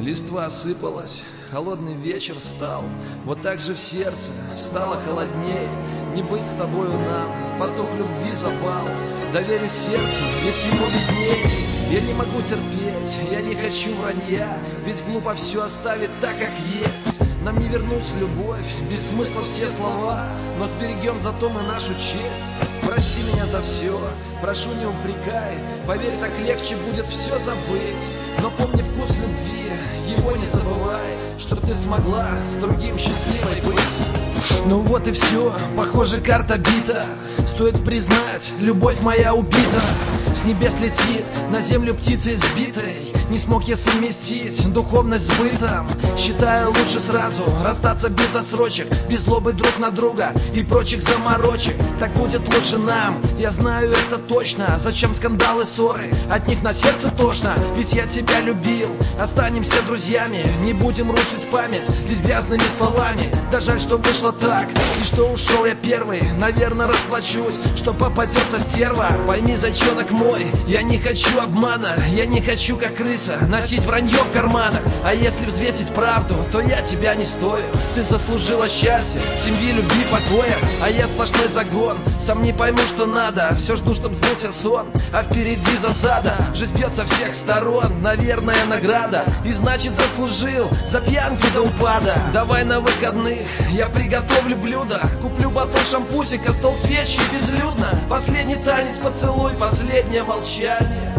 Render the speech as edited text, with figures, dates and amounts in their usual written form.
Листва осыпалась, холодный вечер стал. Вот так же в сердце стало холоднее. Не быть с тобою нам, поток любви запал. Доверюсь сердцу, ведь ему виднее. Я не могу терпеть, я не хочу вранья. Ведь глупо все оставить так, как есть. Нам не вернуть любовь, без смысла все слова. Но сберегем зато мы нашу честь. Прости меня за все, прошу не упрекай. Поверь, так легче будет все забыть. Но помни вкус любви, его не забывай, чтоб ты смогла с другим счастливой быть. Ну вот и все, похоже, карта бита. Стоит признать, любовь моя убита. С небес летит, на землю птицей сбитой. Не смог я совместить духовность с бытом. Считаю, лучше сразу расстаться без отсрочек, без злобы друг на друга и прочих заморочек. Так будет лучше нам, я знаю это точно. Зачем скандалы, ссоры, от них на сердце тошно. Ведь я тебя любил, останемся друзьями. Не будем рушить память лишь грязными словами. Да жаль, что вышло так, и что ушел я первый. Наверное, расплачусь, что попадется стерва. Пойми, зайчонок мой, я не хочу обмана. Я не хочу, как крыса, носить вранье в карманах. А если взвесить правду, то я тебя не стою. Ты заслужила счастья, семьи, любви, покоя. А я сплошной загон, сам не пойму, что надо. Все жду, чтоб сбылся сон, а впереди засада. Жизнь бьет со всех сторон, наверное, награда. И значит заслужил за пьянки до упада. Давай на выходных я приготовлю блюдо. Куплю батон шампусика, стол свечи безлюдно. Последний танец, поцелуй, последнее молчание.